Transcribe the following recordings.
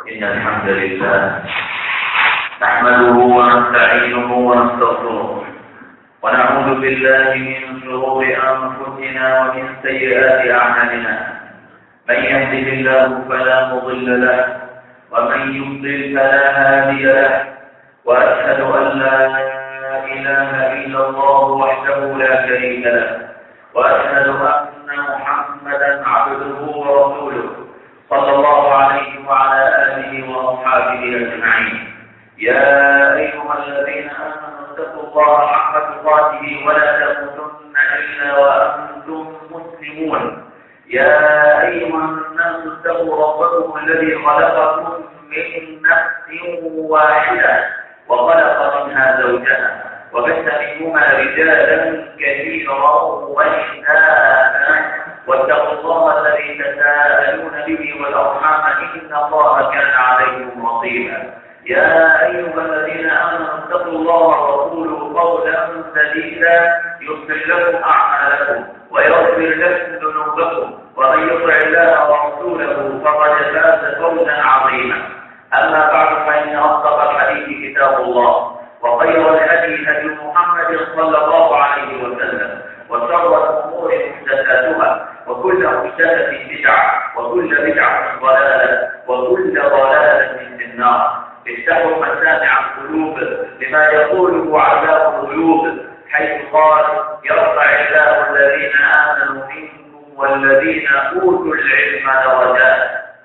إن الحمد لله نحمده ونستعينه ونستغفره ونعوذ بالله من شرور أنفسنا ومن سيئات أعمالنا. من يهده الله فلا مضل له ومن يضلل فلا هادي له، وأشهد أن لا إله إلا الله وحده لا شريك له، وأشهد أن محمدا عبده ورسوله صلى الله عليه وعلى آله وأصحابه أجمعين. يا أيها الذين آمنوا اتقوا الله حق تقاته ولا تموتن إلا وأنتم مسلمون. يا أيها الناس اتقوا ربكم الذي خلقكم من نفس واحدة وخلق منها زوجها وبث منهما رجالا كثيرا ونساء، واتقوا الله الذي تساءلون به والأرحام إن الله كان عليكم رقيبا. يا أيها الذين آمنوا اتقوا الله وقولوا قولا سديدا يصلح لكم أعمالكم ويغفر لكم ذنوبكم، ومن يطع الله ورسوله فقد فاز فوزا عظيما. أما بعد، فإن أصدق الحديث كتاب الله، وخير الهدي هدي محمد صلى الله عليه وسلم، وشر الأمور محدثاتها، وكل محدثة بدعة، وكل بدعة ضلالة، وكل ضلالة في النار. افتحوا مسامع القلوب لما يقوله علام الغيوب، حيث قال: يرفع الله الذين آمنوا منكم والذين أوتوا العلم درجات.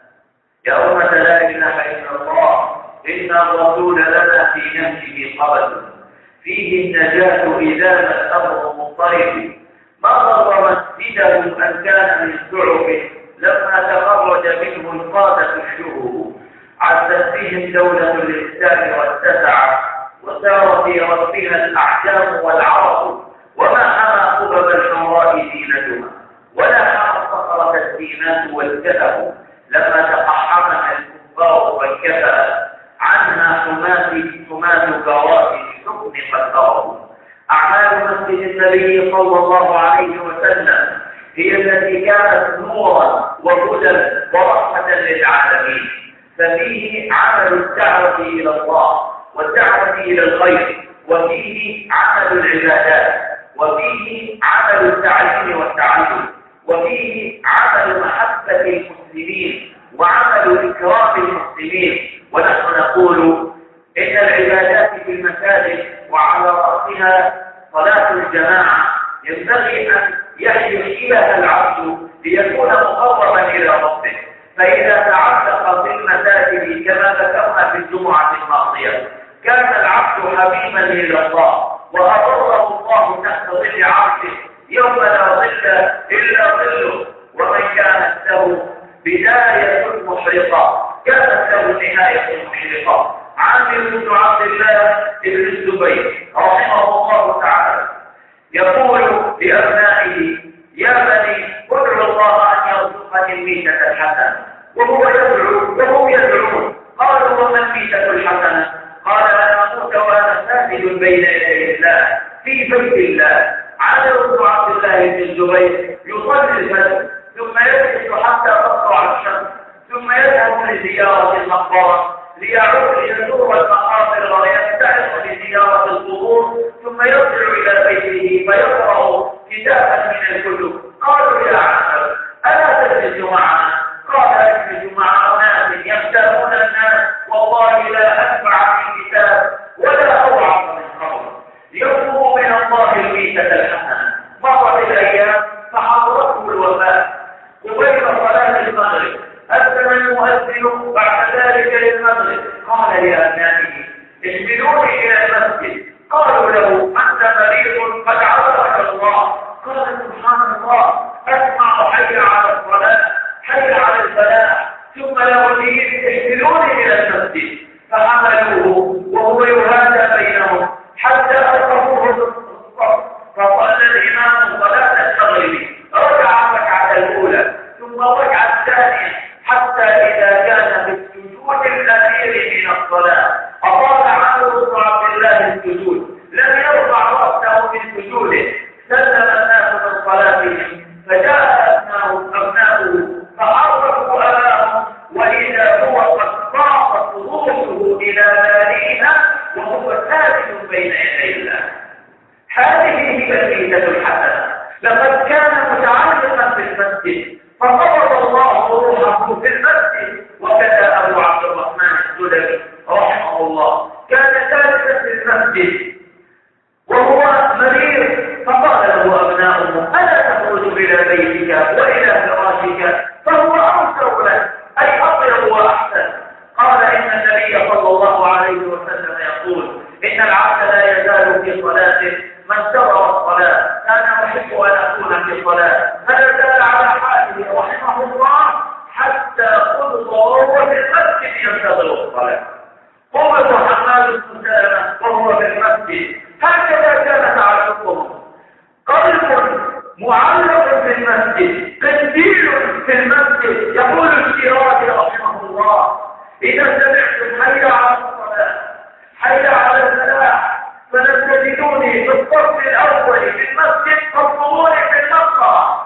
يا أمة لا إله إلا الله، إن الرسول لنا في نفسه قبل فيه النجاة إذا ما الأمر مضطرب. ما ضر مسجده أن كان من شعب لما تخرج منه القادة الشهب. عزت فيهم دولة الإسلام واتسعت، وسار في ربها الأحجام والعرب، وما حمى قبب الحمراء زينتها، ولا حمى الصخرة الزينات والكهف لما تقحمها الكفار والكفى عنها حماة كرات حكم قدره. أعمال مسجد النبي صلى الله عليه وسلم هي التي كانت نورا وهدى ورحمة للعالمين، ففيه عمل الدعوة إلى الله والدعوة إلى الخير، وفيه عمل العبادات، وفيه عمل التعليم والتعلم، وفيه عمل محبة المسلمين وعمل إكرام المسلمين. ونحن نقول إن العبادات في المساجد وعلى رأسها صلاة الجماعة ينبغي أن يشبه العبد ليكون مقربا إلى ربه. فإذا تعلق في المساجد كما ذكرنا في الجمعة الماضية كان العبد حبيبا إلى الله، وأضره الله تحت ظل عرشه يوم لا ظل إلا ظله. ومن كانت له بداية محرقة كانت له نهاية محرقة. عامر بن عبد الله بن الزبير رحمه الله تعالى يقول لأبنائه: يا بني ادعوا الله أن يرزقني الميتة الحسنة. وهو يدعو وهم يدعون. قالوا: وما الميتة الحسنة؟ قال: أن أموت وأنا ساجد بين يدي الله في بيت الله. عامر بن عبد الله بن الزبير يصلي الفجر ثم يجلس حتى تطلع الشمس، ثم يذهب لزيارة المقبرة ليعود يزور المقابر ويستعد لزيارة القبور، ثم يرجع إلى بيته فيقرأ كتابا من الكتب. قالوا: يا عامر ألا تجلس معنا؟ قال: أجلس مع أناس يختارون الناس، والله لا أنفع من كتاب ولا أوعظ من قول. يطلب من الله الميتة الحسنة. مرت الأيام فحضرته الوفاة. قبيل صلاة المغرب أذن المؤذن بعد ذلك للمغرب. قال لأبنائه: احملوني إلى المسجد. قالوا له: أنت مريض قد عافاك الله. قال: سبحان الله، أسمع حي على الصلاة حي على الفلاح، ثم لأوليه احملوني إلى المسجد. فحملوه وهو يهادى بينهم حتى ألقفوه الصف، فصلى الإمام صلاة المغرب، ركع الركعة الأولى ثم الركعة الثانية، حتى إذا كان في السجود الأخير من الصلاة أطال عامر بن عبد الله السجود، لم يرفع رأسه من سجوده. سلم الناس من صلاتهم، فجاء أبناؤه فعرفوا أباهم، وإذا هو قد صار فقبض الله روحه في المسجد. وكذا أبو عبد الرحمن السلمي رحمه الله كان جالسا في المسجد وهو مريض، فقال له أبناؤه: ألا تخرج إلى بيتك وإلى فراشك فهو أوسع لك، أي أطيب وأحسن. قال: إن النبي صلى الله عليه وسلم يقول: إن العبد لا يزال في صلاته ما انتظر الصلاة. أنا أحب أن أكون في صلاة فلا زال على حاله رحمه الله حتى قبض وهو في المسجد ينتظر الصلاة. قبض حماد بن سلمة وهو في المسجد. هكذا كان تعلقهم: قلب معلق في المسجد، قنديل في المسجد. يقول الشيرازي رحمه الله: إذا سمعتم حي على الصلاة حي على الفلاح فلن تجدوني في الصف الأول في المسجد فاطلبوني في المقطع.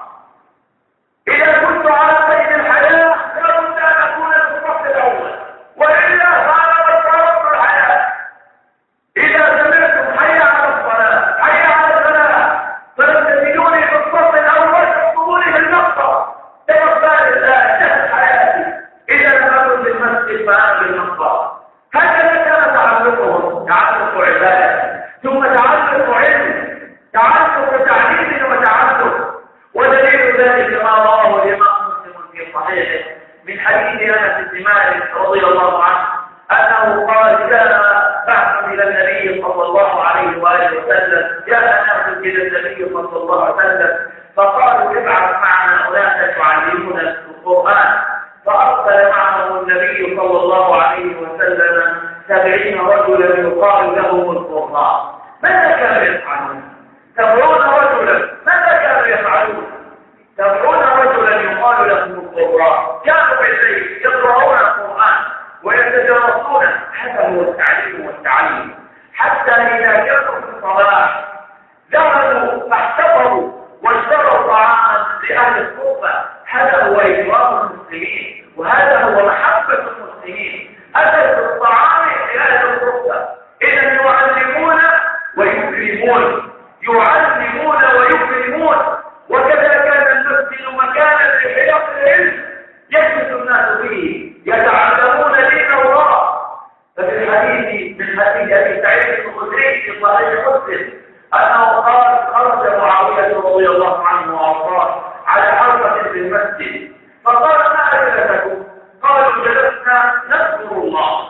إذا كنت على قيد الحياة لابد أن أكون في الصف الأول، وإلا فأنا بطلت الحياة. إذا سمعتم حي على الصلاة حي على الفلاح فلن تجدوني في الصف الأول فاطلبوني في المقطع. توفى لله جهد حياتي، إذا لم أكن في المسجد فأنا في المقطع. هكذا كان تعلقهم، تعلق عبادة ثم تعلق علم، تعلق تعليم وتعلق. ودليل ذلك ما رواه الإمام مسلم في صحيحه من حديث أنس بن مالك رضي الله عنه أنه قال: كان بعث إلى النبي صلى الله عليه وآله وسلم، جاء ناس إلى النبي صلى الله عليه وسلم فقالوا: ابعث معنا أناسا يعلمنا القرآن. فأرسل معهم النبي صلى الله عليه وسلم 70 رجلا يقال لهم القراء. ماذا كانوا يفعلون؟ 70 رجلا ماذا كانوا يفعلون؟ 70 رجلا يقال لهم القراء، كانوا بالليل يقرؤون القرآن ويتدرسون. هذا هو التعليم والتعليم. حتى إذا كانوا في الصلاة ذهبوا فاحتفظوا واشتروا طعاما لأهل الصوفة. هذا هو إكرام المسلمين وهذا هو محبة المسلمين. أتت الطعام لأهل الصوفة. إذا يعلمون ويكرمون، يعلمون ويكرمون. وكذا كان المسجد مكانا لحلق العلم يجلس الناس فيه يتعلمون دين الله. ففي الحديث من حديث أبي سعيد الخدري في صحيح مسلم أنه قال: خرج معاوية رضي الله عنه وأرضاه على حلقة في المسجد فقال: ما أجلسكم؟ قالوا: جلسنا نذكر الله،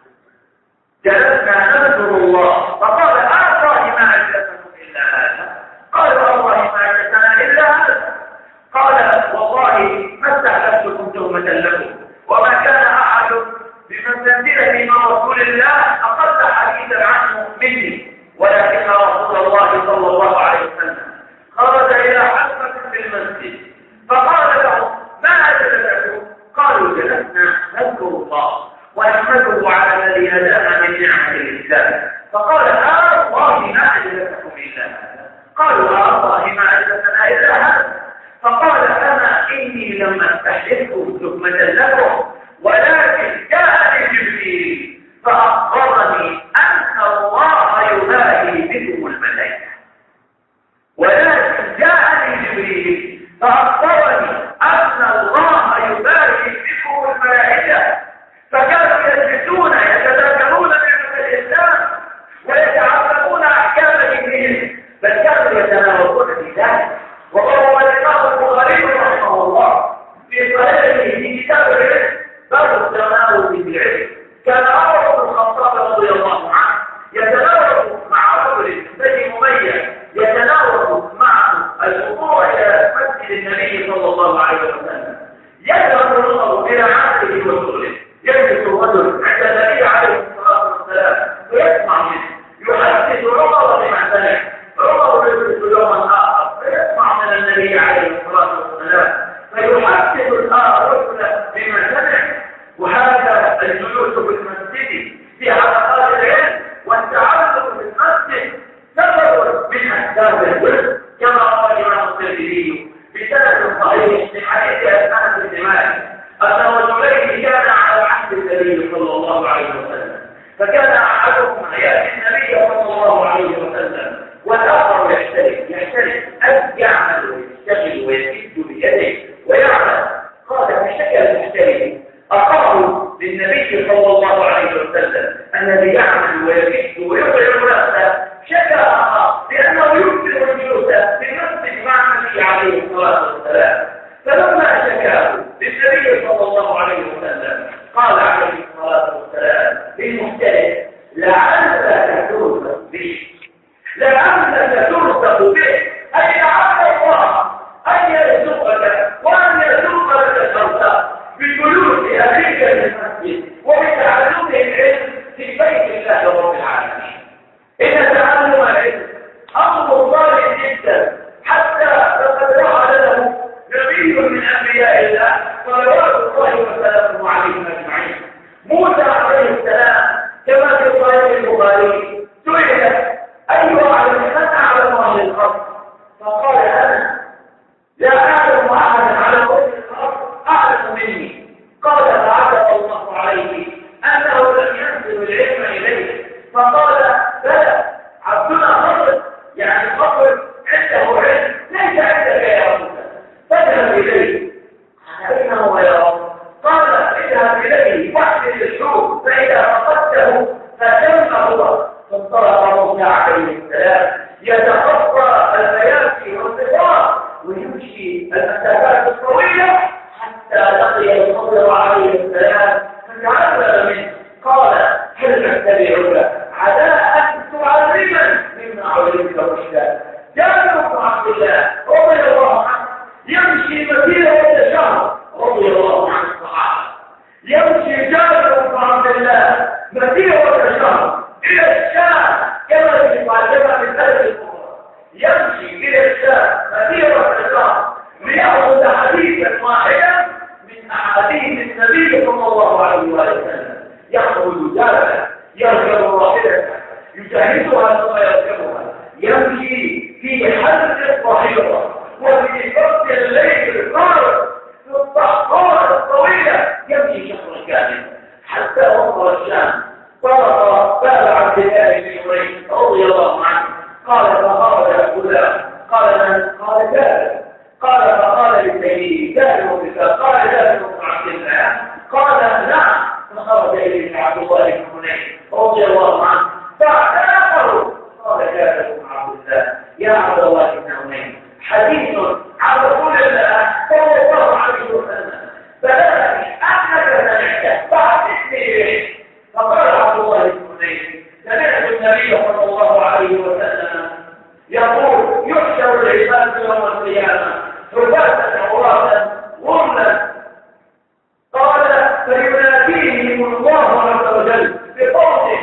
جلسنا نذكر الله. فقال: والله ما أجلسكم إلا هذا. قال: والله ما أجلسنا إلا هذا. قال: والله ما استحلفتكم تهمة لكم، وما كان أحد بمنزلة من رسول الله أقل حديثا عنه مني، ولكن رسول الله صلى الله عليه وسلم خرج إلى حلقة في المسجد فقال لهم: ما أجلسكم؟ قالوا: جلسنا نذكر الله ونحمده على الذي هدانا من نعمة الإسلام. فقال: والله ما أجلسكم إلا هذا. قالوا: والله ما أجلسنا إلا هذا. فقال: أما إني لم أستحلفكم تهمة لكم، ولكن جاءني جبريل فأخبرني أن الله يباهي بكم الملائكة. ولكن جاءني جبريل فأخبرني أن الله يباهي بكم الملائكة. فكانوا يجلسون يتذاكرون نعمة الإسلام ويتعلمون أحكام دينهم، بل كانوا يتناولون في ذلك. وهو الإمام البخاري رحمه الله في صحيحه في كتاب العلم باب التناول بالعلم. كان عمر بن الخطاب رضي الله عنه يتناول مع رجل بني أمية، يتناول معه الوصول إلى مسجد النبي صلى الله عليه وسلم. يذهب الرجل إلى عهده وشغله، يجلس الرجل عند النبي عليه الصلاة والسلام ويسمع منه، يحدث عمر بما سمع. عمر يجلس يوما آخر فيسمع من النبي عليه الصلاة والسلام فيحدث الآخر بما سمع. وهذا الجلوس في المسجد في حلقات العلم والتعلم في المسجد سبب من أسباب العلم، كما قال الإمام الترمذي بسند صحيح من حديث أنس بن مالك أن رجلين كان على عهد النبي صلى الله عليه وسلم، فكان أحدهم يأتي النبي صلى الله عليه وسلم والآخر يحترف أن يعمل ويشتغل ويجد بيده ويعمل للنبي صلى الله عليه وسلم. قال عليه الصلاة والسلام للمجتهد: لعلك ترزق به، لعلك ترزق به، أي لعل الله أن يرزقك وأن يرزقك الأرزاق بجلوس أهلك المسجد وبتعلم العلم في بيت الله رب العالمين. إن تعلم العلم أمر صالح جدا، حتى لقد وعد له نبي من أنبياء الله صلوات الله وسلامه عليهم أجمعين، موسى عليه السلام، كما في صحيح البخاري سئل: أي أعلم من أعلم أهل الأرض؟ فقال: أنا لا أعلم أحدا على وجه الأرض أعلم مني. قال: فعتب الله عليه أنه لم ينسب العلم إليه، فقال: بلى، عبدنا خطر، يعني خطر عنده علم ليس عندك يا رب، فاذهب إليه. قال: أين هو يا رب؟ قال: اذهب إليه واحسن الشوك، فإذا فقدته فتم هو. فانطلق موسى عليه السلام يتخطى المياسي والصغار ويمشي المسافات الطويلة حتى لقي الخضر عليه السلام فتعلم منه. قال: هل أتبعك على أن تعلمني مما علمت رشدا؟ جابر بن عبد الله رضي الله عنه يمشي مسيرة شهر رضي الله عن الصحابة، يمشي جابر بن عبد الله مسيرة شهر إلى الشام كما في معجمة البلد الكبرى، يمشي إلى الشام مسيرة شهر ليأخذ حديثا واحدا من أحاديث النبي صلى الله عليه وسلم. يخرج جابر يركب راحلته يجهزها ثم يركبها، يمشي في حلقة ظهيرة وفي فرد الليل القارب في الصحراء الطويلة، يمشي شهر كامل حتى وصل الشام. طرق باب عبد الله بن مريم رضي الله عنه، قال: فخرج غلام. قال: من؟ قال: جابر. قال: فقال لسيده: جابر بك؟ قال: جابر بن عبد الله. قال: نعم. فخرج اليه عبد الله بن مريم رضي الله عنه فاعتنقه. قال جابر بن عبد الله: يا عبد الله بن مريم، حديث عن رسول الله صلى الله عليه وسلم بلغني انك سمعته فاحدثني به. فقال عبد الله بن مريم: سمعت النبي صلى الله عليه وسلم يقول: يحشر العباد يوم القيامه حفاة عراة غرلا. قال: فيناديهم الله عز وجل بقول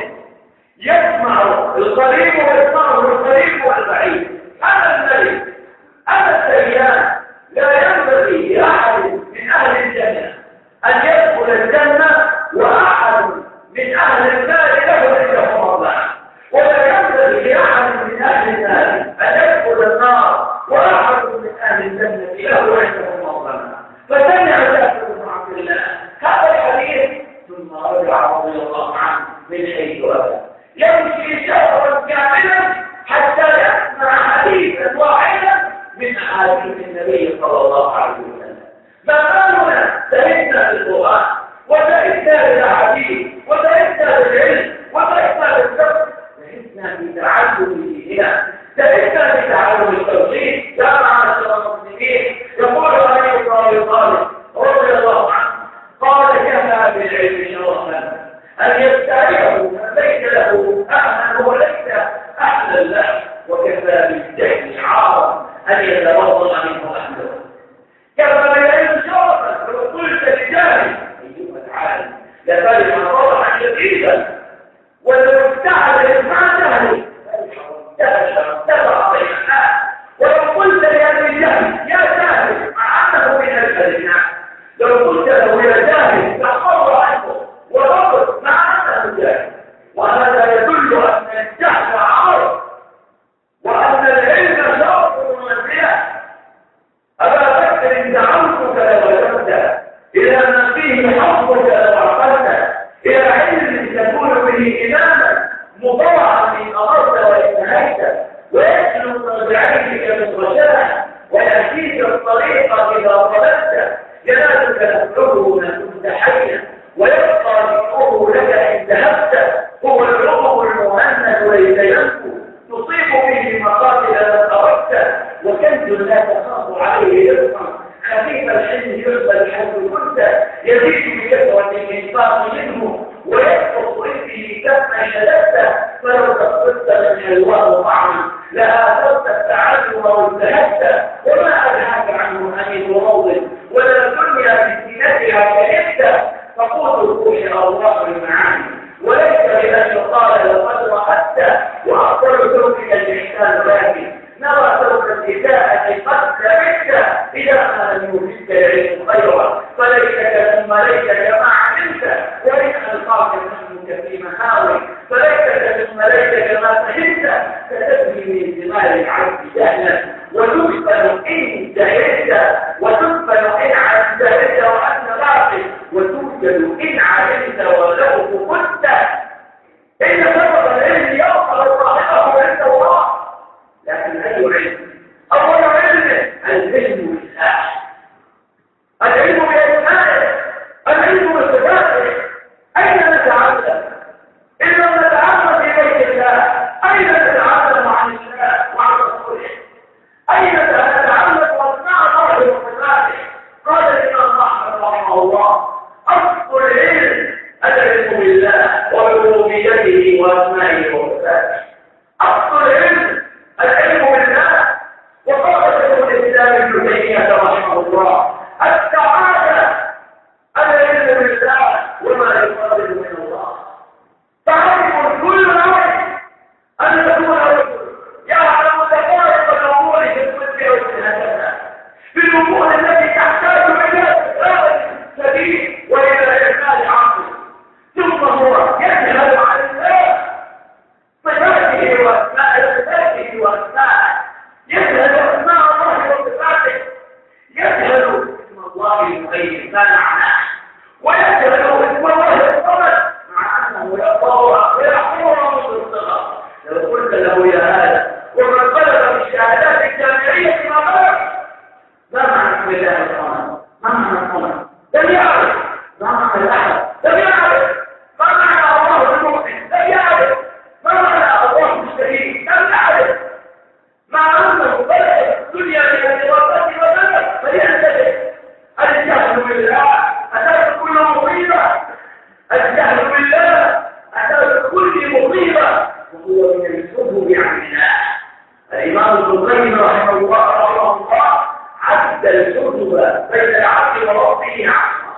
يسمع القريب ويسمعه القريب والبعيد: انا الملك، انا السيان. لا ينبغي لاحد من اهل الجنه ان يدخل الجنه واحد من اهل النار له عنده مطلع، ولا ينبغي لاحد من اهل النار ان يدخل النار واحد من اهل الجنه له عنده مطلع. فسمع جابر بن عبد الله هذا الحديث ثم رجع رضي الله عنه من حيث اتى، يمشي شهرا كاملا حتى يسمع حديثا واحدا من احاديث النبي صلى الله عليه وسلم. ما بالنا سهلنا بالقران وسهلنا بالاحاديث وسهلنا بالعلم وسهلنا بالفقه، سهلنا بتعلم ديننا، سهلنا بتعلم التوحيد. يا معاشر المسلمين، يقول علي بن ابي طالب رضي الله عنه: قال: كفى بالعلم شرفا ان يستعيره من ليس له اهلا وليس اهلا له، وكفى بالجهل عارا ان يتبرأ منه اهله. كفى بالعلم شرفا لو قلت لجاهل ايها العالم لفرح فرحا شديدا، ولو ابتعد مع جهله ارتفع بين الناس. ولو قلت لأهل الجهل يا جاهل مع انه من الناس، لو قلت له يا جاهل تحفظ عنه وربط مع انه جاهل. وهذا يدل ان الجهل عار وان العلم شرف ومنزله. ابا بكر دعوتك لوجدت الى ما فيه حظك لوعقلت، الى علم تكون به اماما مطاعا ان امرت وان نهيت، ويسلك بعينك من رشاها ويأتيك الطريق اذا طلبت، ينالك نفعه ما كنت حيا ويبقى ذكره لك ان ذهبت. هو العمر المهند ليس ينفو تصيب به مقاتل من اردت، وكنز لا تخاف عليه رزقا خفيف الحلم يقبل الحمد الإنفاق منه ويسقط به كما شددت فلو تقصدت من حلوان وطعم لآثرت التعلم واجتهدت وما ألهاك عنه أن المروض ولا الدنيا بزينتها كيفت فقوت الروح أرواح المعاني وليس بأن يقال لقد رأت وأفضل تركك الإحسان لكن نرى ترك الإساءة قد لبثت إذا ما لم يفيدك العلم خيرا فليتك ثم ليتك ما علمت وإن ألقاك نحنك في محاور فليتك ثم ليتك ما فهمت ستبني من ثمار العبد جهلا وتدفن إن جهلت وتدفن إن جهلت وأنت باطل وتوجد إن علمت ولو كنت إن سبب العلم يوصل صاحبه عند الله لكن أي علم؟ أول علم العلم بالله العلم بأسمائه العلم بصفاته أين نتعلم؟ إن لم نتعلم في بيت الله أين نتعلم عن الله وعن رسوله؟ أين نتعلم وأسماء الله وصفاته؟ قال الإمام أحمد رحمه الله أصل العلم العلم بالله وربوبيته وأسمائه وصفاته أصل العلم العلم بالله وقال شيخ الإسلام ابن تيمية رحمه الله السعادة العلم بالله وما يقابل من الله تعرف كل واحد أن تكون رجل يعلم دقائق الأمور في الطب والسنة في الأمور التي تحتاج إلى استقرار سبيل وإلى إعمال عقل ثم هو يجهل عن الله صفاته وأسماءه يجهل أسماء الله وصفاته يجهل اسم الله المغيب ما معناه ويجهل اسم الله الصمد مع أنه يقوى من الصغر لو قلت له يا هذا ومن طلب الشهادات الجامعية ما معنى اسم الله الصمد؟ ما معنى الصمد؟ لم يعرف ما معنى الأحد لم يعرف ما معنى الله المؤمن لم يعرف ما معنى الله الشهيد لم يعرف مع أنه بدأ الدنيا من الوفاة وبدأ فليعتبر الجهل بالله أتى كل مصيبة الجهل بالله أتى كل مصيبة وهو من السبب عن الله الإمام ابن القيم رحمه الله عد السبب بين العبد وربه عصا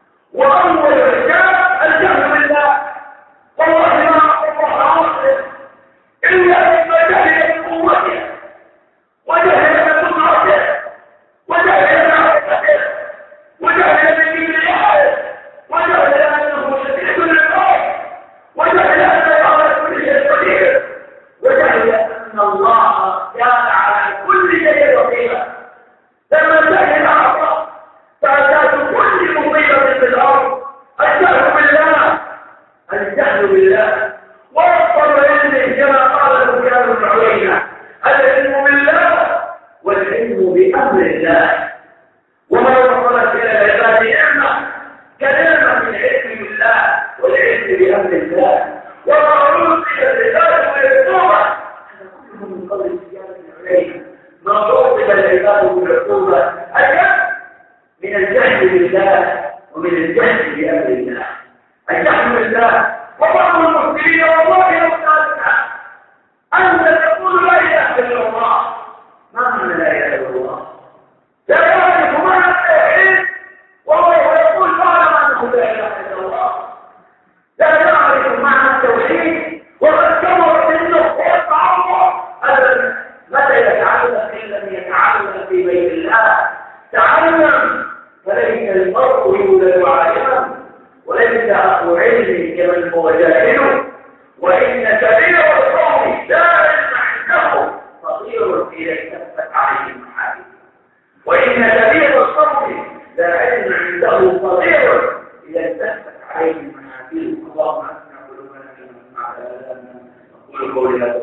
وأول الجهل بالله والله ما الله عاصم إلا إما جهل بقوته وجهل بقدرته وجهل بمعرفته وجهل بكبريائه وجهل أنه شديد العقاب وجهل أنه على كل شيء قدير وجهل أن الله كان على كل شيء رقيبا لما جهل عصا فأتاه كل مصيبة في الأرض الجهل بالله الجهل بالله وأفضل علم كما قال سفيان بن عيينة العلم بالله والعلم بأمر الله وما وصلت إلى العباد نعمة كنعمة العلم بالله والعلم بأمر الله وما رزق العباد بالعقوبة هذا كله من قبل سفيان بن عيينة ما رزق العباد بالعقوبة أجل من الجهل بالله ومن الجهل بأمر الله الجهل بالله وبعض المسلمين والله يمتازنا أنت تقول لا إله إلا الله ما معنى لا إله إلا الله؟ لا يعرف معنى التوحيد وهو يقول فاعلم أنه لا إله إلا الله لا يعرف معنى التوحيد وقد كبر سنه ويتعظم أبدا متى يتعلم إن لم يتعلم في بيت الله تعلم فليس المرء يولد عالما وليس أخو علم كمن هو جاهل وإن كبير القوم لا علم عنده صغير إذا اكتفت عليه المحارم وإن كبير القوم لا علم عنده صغير إذا اكتفت عليه المحارم اللهم أسمع قلوبنا فيما نسمع أقول قولي هذا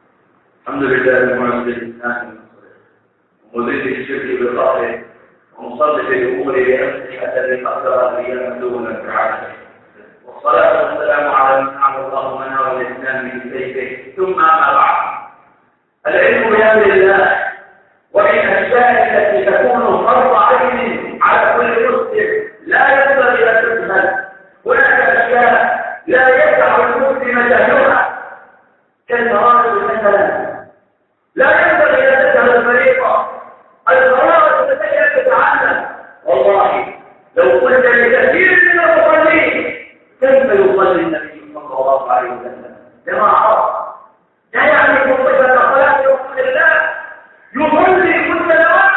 الحمد لله المعز بالإنسان ومذل الشرك بطاعته المصلي في الأمور بأسلحة لقدر أيام دون العالم. والصلاة والسلام على من أعلى الله منه والإسلام بسيفه. ثم أما بعد، العلم بأمر الله ومن الأشياء التي تكون فرض عين على كل مسلم لا ينبغي أن تجهل. هناك أشياء لا يسع المسلم جهلها كالفرائض مثلا، لا ينبغي أن تجهل الفريضة. الفرائض التي تتعلم، والله لو قلت لكثير من المصلين كيف يصلي النبي صلى الله عليه وسلم كما عرف، لا يعني صفة صلاة رسول الله يصلي كل يوم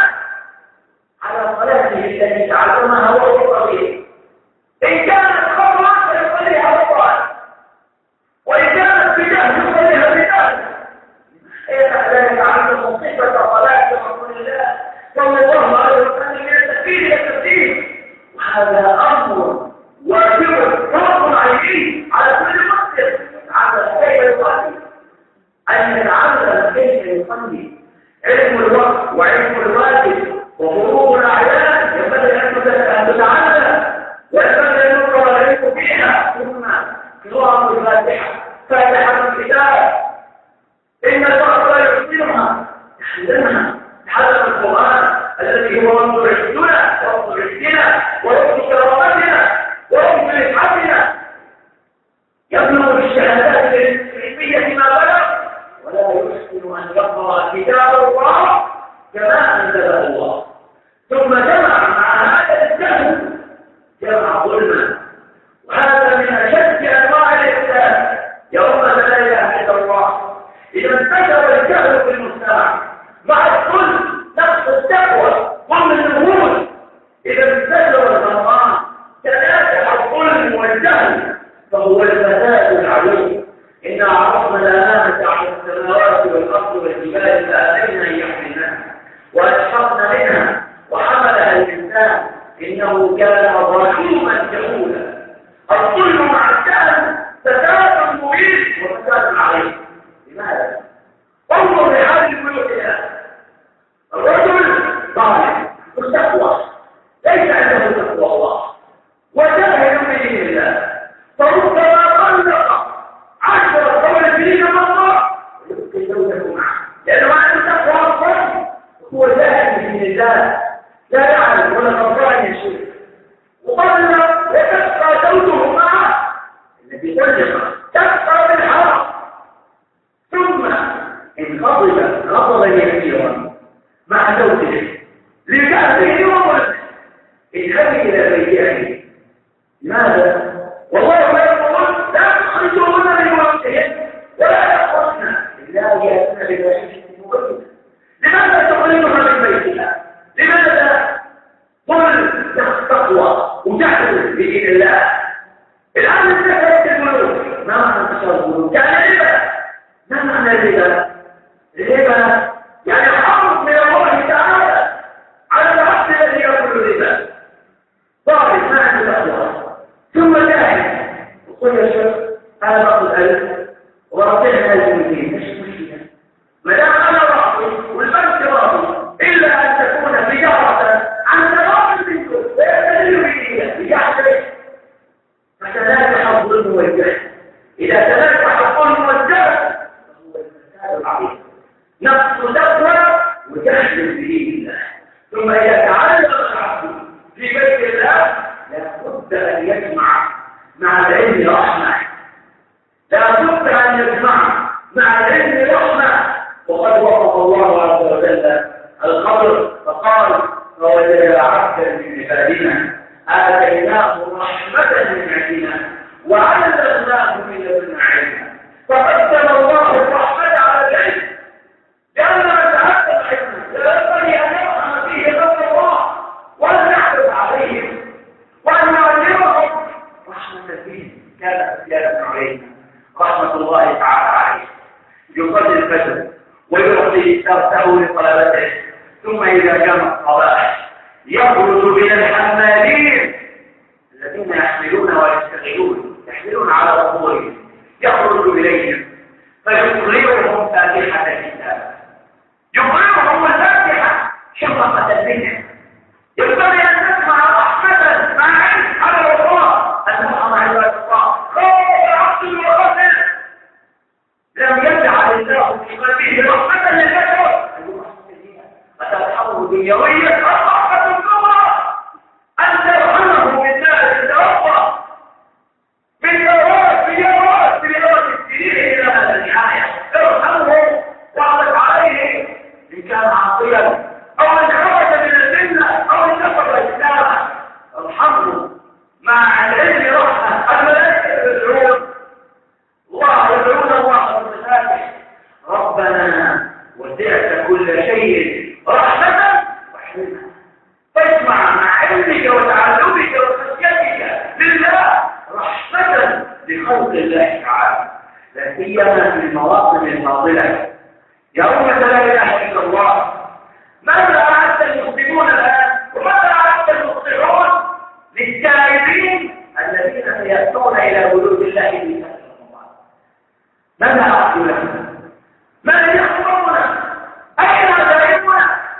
على صلاته التي تعلمها وهو صغير. إن كانت خطأ فيصليها خطأ، وإن كانت بدعة يصليها بدعة. ذلك عنه صفة صلاة رسول الله صلى الله عليه وسلم من التكبير إلى التسليم، وهذا أمر واجب فرض عيني على كل مسلم يتعلم كيف يصلي، أن يتعلم كيف يصلي. علم الوقت وعلم الواجب وفروض الأعيان ينبغي أن تتعلم، وينبغي أن يقرأ العلم فيها. ثم قراءة الفاتحة، فاتحة الكتاب، إن الوقت لا يحسنها يحسنها. تحلم القرآن الذي هو رمز عزنا ورمز عزنا ورمز كرامتنا ورمز رفعتنا، يبلغ بالشهادات العلمية ما بلغ، ولا يحسن أن يقرأ كتاب الله كما أنزله الله. ثم جمع مع هذا الجهل جمع ظلما، وهذا من أشد أنواع الإحسان. يوم لا إله إلا الله إذا انتشر الجهل في المجتمع مع الظلم نقص التقوى ظلم النفوس، إذا انتشر الظلمان تنازع الظلم والجهل فهو الفساد العظيم. إنا عرضنا الأمانة على السماوات والأرض والجبال فأبين أن يحملنها وأشفقن منها وحملها الإنسان إنه كان ظلوما جهولا. الظلم مع الجهل فساد مبين وفساد عظيم. لماذا؟ انظر لحال بيوتنا، الرجل ظالم بالتقوى ليس عنده تقوى الله وجاهل بدين الله، فربما طلق 10 سنين من الله يبقي زوجته معه، لأنه عنده تقوى الصبر، هو جاهل بدين الله لا يعلم ولا غفران يشرك، وطلق وتبقى زوجه معه الذي طلق تبقى بالحرام. ثم إن غضب يسيرا مع زوجه لجهله وولده اذهبي إلى بيته. لماذا؟ والله يقول لا تخرجوهن من بيوتهن ولا يخرجن إلا يأتين بفاحشة مبينة. لماذا تخرجوها من بيتها؟ لماذا؟ قل تقوى وجهل بدين الله. الآن انتهت الملوك، ما معنى انتشار الملوك؟ يعني ربا. ما معنى الربا؟ الربا يعني حرم من الله تعالى على العبد الذي يأكل الربا. ضارب ما عنده تقوى ثم جاهل وقل يا شيخ أنا باخذ 1000 ورافعها الجنيه، مش مشكلة ما دام أنا راضي والبنك راضي، إلا أن تكون تجارة عن تراضي منكم ويتدلوا بنية بجحده. فتنازع الظلم والجهل. إذا تنازع الظلم والجهل فهو الفساد العظيم، نقص تقوى وجهل بدين الله. ثم إذا تعلم العبد في بيت الله لا بد أن يجمع مع العلم رحمة، لا بد أن يجمع مع العلم رحمة. وقد وصف الله عز وجل الخبر فقال فوجد عبدا من عبادنا آتيناه رحمة من عندنا وعلمناه من لدنا علما. فقدم الله الرحمة على العلم، لأن من تعلم العلم ينبغي أن يرحم فيه خلق الله وأن يحرص عليهم وأن يعلمهم رحمة فيه. كانت زيادة علينا رحمة الله تعالى عليه. يصلي الفجر ويعطي درسه لطلبته، ثم إذا كان الصباح يخرج من الحمالين الذين يحملون ويشتغلون، يحملون على ظهورهم، يخرج إليهم فيقرئهم فاتحة الكتاب، يقرئهم الفاتحة شفقة منه. يقتضي رسول الله تعالى، لا سيما في المواطن الفاضله. يا أمة لا إله إلا الله، ماذا أعد المسلمون الآن وماذا أعد المصلحون للتائبين الذين سيأتون إلى حدود الله في شهر رمضان؟ ماذا أعدوا لهم؟ ماذا يخبرون؟ أين عزائمون؟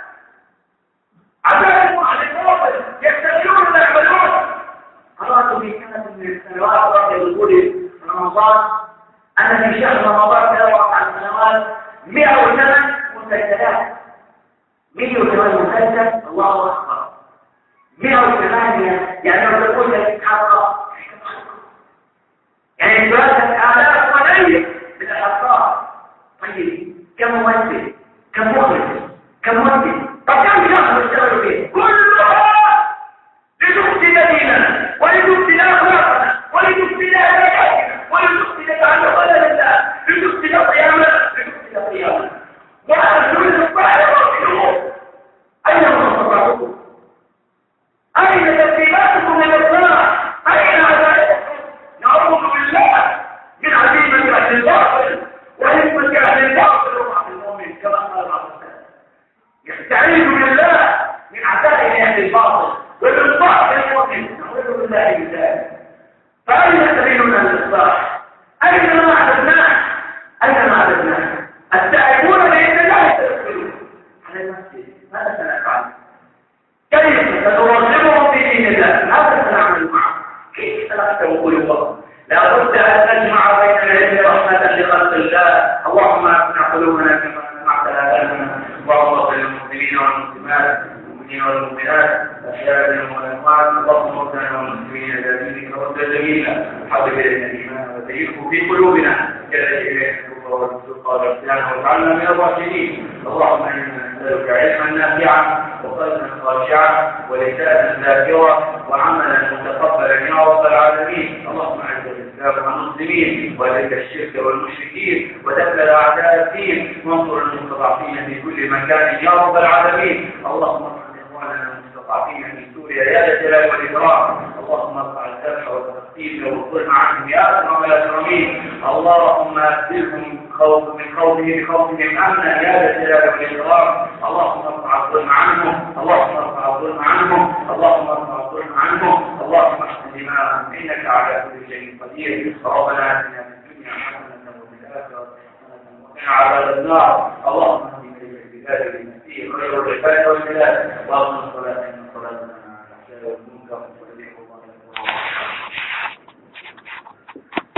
عزائم أهل الباطل يستمعون ويعملون. قرأت في سنة من السنوات قبل دخول رمضان أن في شهر رمضان تلوح عن سنوات 108 مسلسلات. 108 مسلسل، الله أكبر. 108 يعني لو تقول لك حلقة، يعني 3000 قليل من الحلقات. طيب كم ممثل؟ كم مخرج؟ كم ممثل؟ طب كم شهر اشتغلوا فيه؟ كلها لتفسد ديننا ولتفسد أخلاقنا ولتفسد حياتنا ولتفسد تعلقنا لله، لتفسد قيامنا، لتفسد قيامنا. وأرسل الصحيح والحلول. أين مصطفاتكم؟ أين ترتيباتكم للإصلاح؟ أين عزائمكم؟ نعوذ بالله من عزيمة أهل الباطل وهمة أهل الباطل وضعف المؤمن كما قال بعض الناس. يستعيذ بالله من عزائم أهل الباطل ومن ضعف المؤمن، نعوذ بالله من ذلك. فأين سبيلنا للإصلاح؟ أين ما عددناه؟ أين ما عددناه؟ التائبون بإذن الله يتوكلون على المسجد. ماذا سنفعل؟ كيف سنرغبهم في دين الله؟ ماذا سنعمل معهم؟ كيف سنختم قلوبهم؟ لا بد أن نجمع بين العلم رحمة لخلق الله. اللهم اقنع قلوبنا كما سمعت آذاننا. اللهم اغفر للمسلمين والمسلمات والمؤمنين والمؤمنات الأحياء منهم والأموات. اللهم اغفر والمسلمين بذنبك ورد جميلا حبب إلينا الإيمان وزينه في قلوبنا كذلك إليك والصدق والإحسان واجعلنا من الراشدين. اللهم إنا نسألك علما نافعا وقلبا خاشعا ولسانا ذاكرا وعملا متقبلا يا رب العالمين. اللهم اعز الإسلام والمسلمين وذلك الشرك والمشركين ودمر أعداء الدين وانصر المستضعفين في كل مكان يا رب العالمين. اللهم ارحم إخواننا المستضعفين في سوريا يا ذا الجلال والإكرام. اللهم ارفع الذبح والتقتيل والظلم عنهم يا أكرم الأكرمين. اللهم أبدلهم من خوفهم أمنا يا ذا الجلال والإكرام. اللهم ارفع الظلم عنهم، اللهم ارفع الظلم عنهم، اللهم ارفع الظلم عنهم. اللهم احسن دماءهم إنك على كل شيء قدير. ربنا آتنا في الدنيا حسنة وفي الآخرة حسنة وقنا عذاب النار. اللهم اهدنا إلى البلاد التي فيه خير العباد والبلاد. اللهم صل على سيدنا محمد وعلى آله وصحبه وسلم.